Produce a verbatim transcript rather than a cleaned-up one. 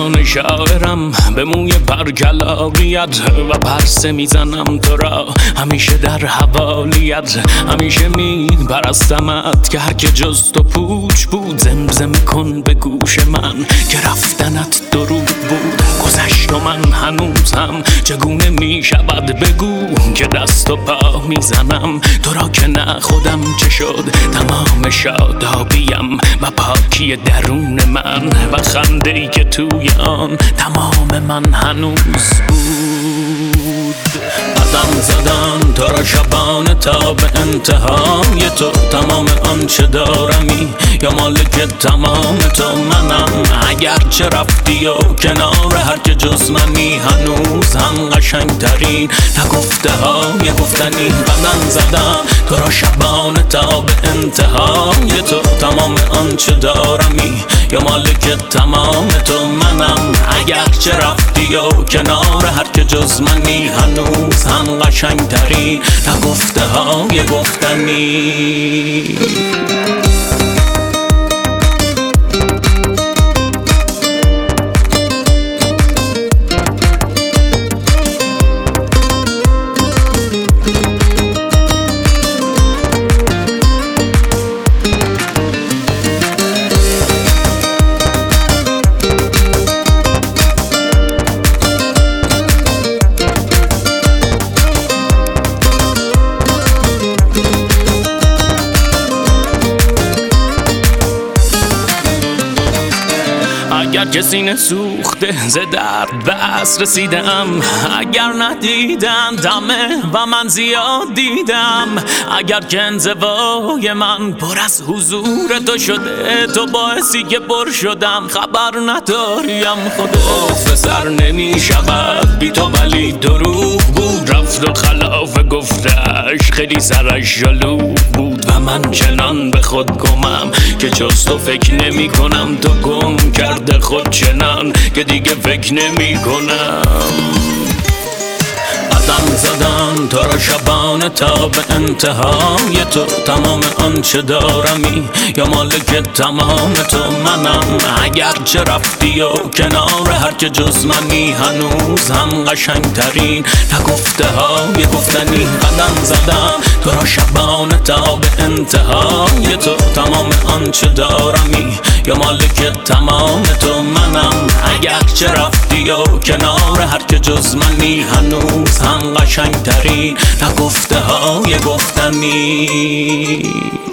زبان شاعرم به موی برگلاریت و پرسه میزنم تو را همیشه در حوالیت. همیشه می پرستمت که هر که جز تو پوچ بود. زمزمه کن به گوش من که رفتنت درود بود. گذشت و من هنوزم چگونه می شود بگو که دست و پا میزنم تو را که نه خودم چه شد. تمام شادابیم و پاکی درون من و خنده‌ای که توی آن تمام من هنوز بود. قدم زدن تو را شبانه تا به انتهای تو. تمام آنچه دارمی یا مالک تمام تو منم. اگرچه رفتی و کنار هر که جز منی هنوز هم قشنگ ترین نگفته های گفتنی. قدم زدن تو را شبانه تا به انتهای تو. تمام آنچه دارمی یا مالک تمام تو منم. اگرچه رفتی و کنار هر که جز منی هنوز هم قشنگ ترین نگفته های گفتنی. اگر که سینه سوخته ز درد بس رسیدم. اگر ندیدن دمه و من زیاد دیدم. اگر که انزوای من پر از حضور تو شده تو باعثی که پر شدم. خبر نداریم خدا سر نمی شود بی تو ولی دروغ بود. رفت و خلاف گفتش خیلی سرش جلو بود و من چنان به خود گمم که جز تو فکر نمی کنم. تو گم کرده خود چنان که دیگه فکر نمی کنم. قدم زدن تو را شبانه تا به انتهای تو. تمام آنچه دارمی یا مالک تمام تو منم. اگرچه رفتی و کنار هر که جز منی هنوز هم قشنگ ترین نگفته های گفتنی. قدم زدم تو را شبانه تا به انتهای تو. تمام آنچه دارمی یا مالک تمام تو منم. اگرچه رفتی و کنار هر که جز منی هنوز هم قشنگ ترین نگفته های گفتنی.